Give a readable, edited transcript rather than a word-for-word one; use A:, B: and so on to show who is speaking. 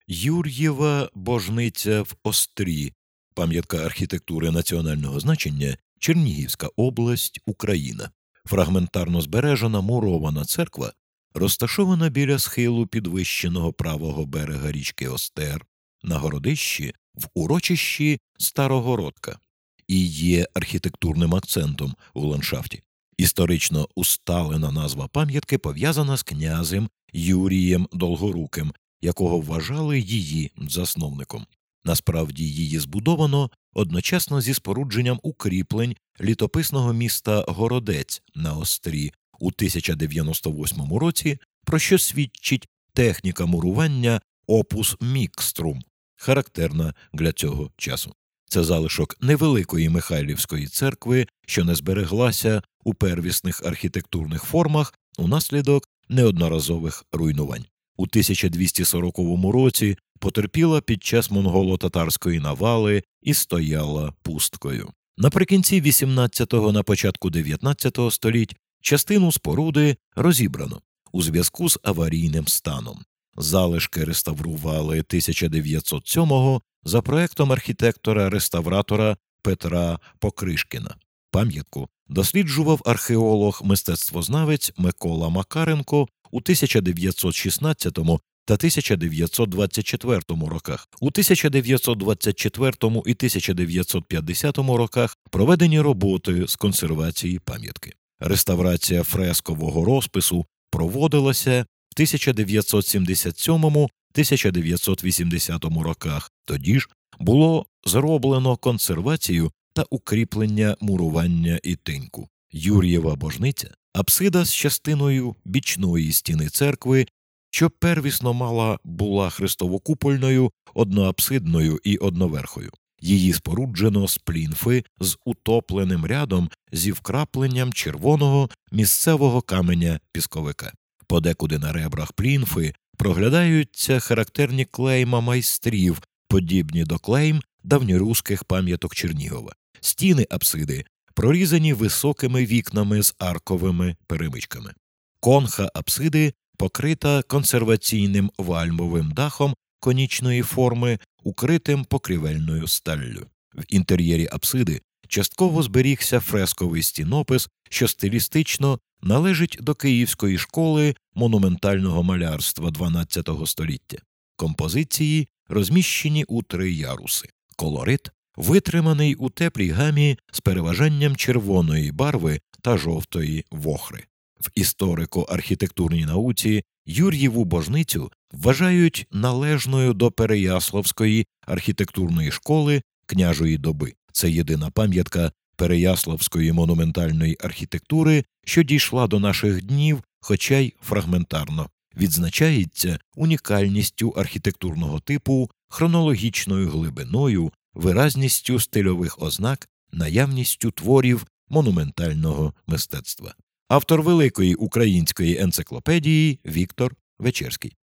A: Юр'єва божниця в Острі, пам'ятка архітектури національного значення, Чернігівська область, Україна. Фрагментарно збережена мурована церква розташована біля схилу підвищеного правого берега річки Остер, на городищі в урочищі Старогородка, і є архітектурним акцентом у ландшафті. Історично усталена назва пам'ятки пов'язана з князем Юрієм Долгоруким, якого вважали її засновником. Насправді її збудовано одночасно зі спорудженням укріплень літописного міста Городець на Острі у 1098 році, про що свідчить техніка мурування опус мікструм, характерна для цього часу. Це залишок невеликої Михайлівської церкви, що не збереглася у первісних архітектурних формах унаслідок неодноразових руйнувань. У 1240 році потерпіла під час монголо-татарської навали і стояла пусткою. Наприкінці 18-го, на початку 19-го століть частину споруди розібрано у зв'язку з аварійним станом. Залишки реставрували 1907-го за проектом архітектора-реставратора Петра Покришкіна. Пам'ятку досліджував археолог-мистецтвознавець Микола Макаренко у 1916 та 1924 роках. У 1924 і 1950 роках проведені роботи з консервації пам'ятки. Реставрація фрескового розпису проводилася в 1977-1980 роках. Тоді ж було зроблено консервацію та укріплення мурування і тиньку. Юр'єва божниця – апсида з частиною бічної стіни церкви, що первісно була хрестовокупольною, одноапсидною і одноверхою. Її споруджено з плінфи з утопленим рядом зі вкрапленням червоного місцевого каменя-пісковика. Подекуди на ребрах плінфи проглядаються характерні клейма майстрів, подібні до клейм давньоруських пам'яток Чернігова. Стіни апсиди прорізані високими вікнами з арковими перемичками. Конха апсиди покрита консерваційним вальмовим дахом конічної форми, укритим покрівельною сталлю. В інтер'єрі апсиди частково зберігся фресковий стінопис, що стилістично належить до Київської школи монументального малярства XII століття. Композиції розміщені у 3 яруси. Колорит витриманий у теплій гамі з переважанням червоної барви та жовтої вохри. В історико-архітектурній науці Юр'єву божницю вважають належною до Переяславської архітектурної школи княжої доби. Це єдина пам'ятка Переяславської монументальної архітектури, що дійшла до наших днів, хоча й фрагментарно. Відзначається унікальністю архітектурного типу, хронологічною глибиною, виразністю стильових ознак, наявністю творів монументального мистецтва. Автор великої української енциклопедії Віктор Вечерський.